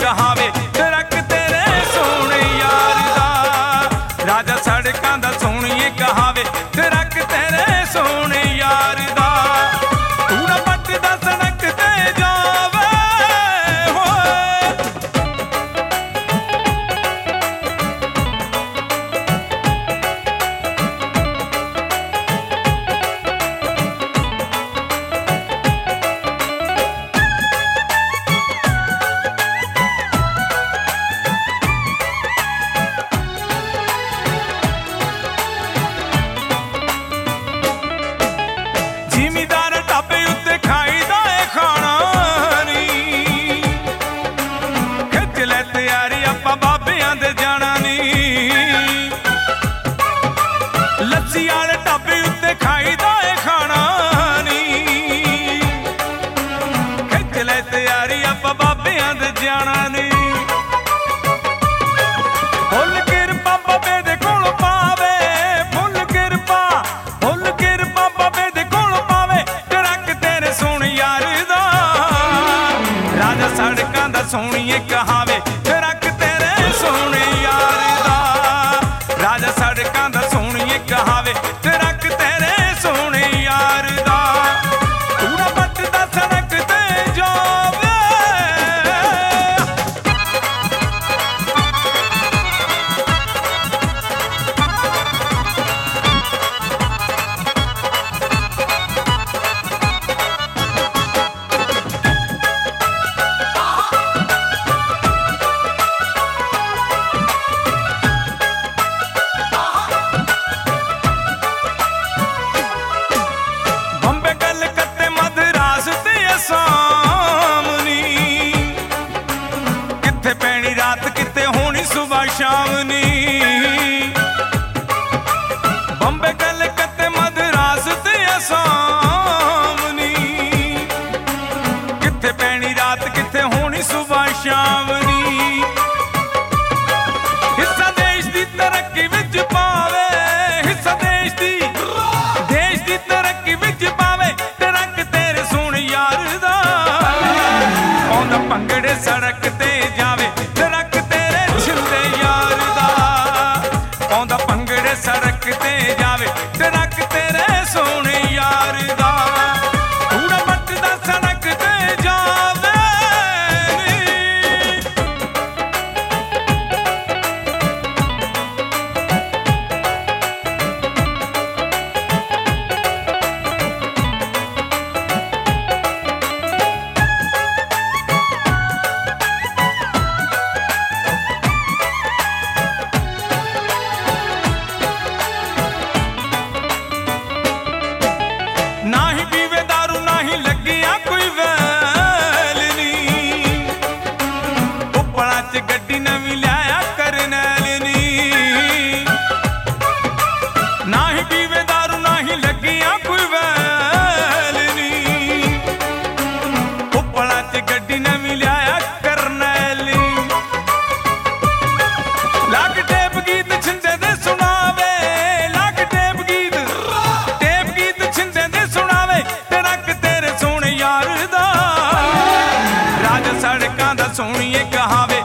कहावे ट्रक तेरे सोने यार दा। राजा सड़कां दा सोहणीए कहावे ट्रक तेरे सोने यार दा। कूड़ा पटदा सड़क ते जावे होए। जिमीदार ढाबे उत्ते खाईदा है खाना नी, खिच लै तैयारी आपां बाबियां दे जाना नी। लस्सी आले ढाबे उत्ते खाईदा है खाना नी, खिच लै तैयारी आपां बाबियां दे जाना नी। फुल किरपा बाबे दे कोल पावे, फुल किरपा बाबे दे कोल पावे ट्रक तेरे सोने यार दा। राजा सड़कां दा सोहणीए कहावे ट्रक तेरे सोने यार दा। राजा सड़कां दा सोहणीए कहावे ट्रक तेरे सोने यार दा। कूड़ा पटदा सड़क ते जावे। बंबे कलकत्ते मद्रास ते असाम नी, कित्थे पैनी रात कित्थे होनी सुबह शाम नी। बंबे कलकत्ते मद्रास ते असाम नी, कित्थे पैनी रात कित्थे होनी सुबह शाम नी। हिस्सा देश दी तरक्की विच पावे, हिस्सा देश दी तरक्की विच पावे ट्रक तेरे सोने यार दा। पाउंदा भंगड़े सड़क ते जावे ट्रक तेरे छिंदे यार दा। पाउंदा भंगड़े सड़क ते जावे ट्रक तेरे सोने यार दा। कूड़ा पटदा सड़क ते जावे नी। ना ही पीवे दारू ना ही लगिया कोई वैल नी, उपला च गड्डी नवीं लियाया करनैल नी। ना ही पीवे दारू ना ही लगिया कोई वैल नी, उपला च गड्डी नवीं लियाया करनैल नी। लाग टेप गीत छिंदे दे सुनावे, लाग टेप गीत छिंदे दे सुनावे ट्रक तेरे सोने यार दा। राजा सड़कां दा सोहणीए कहावे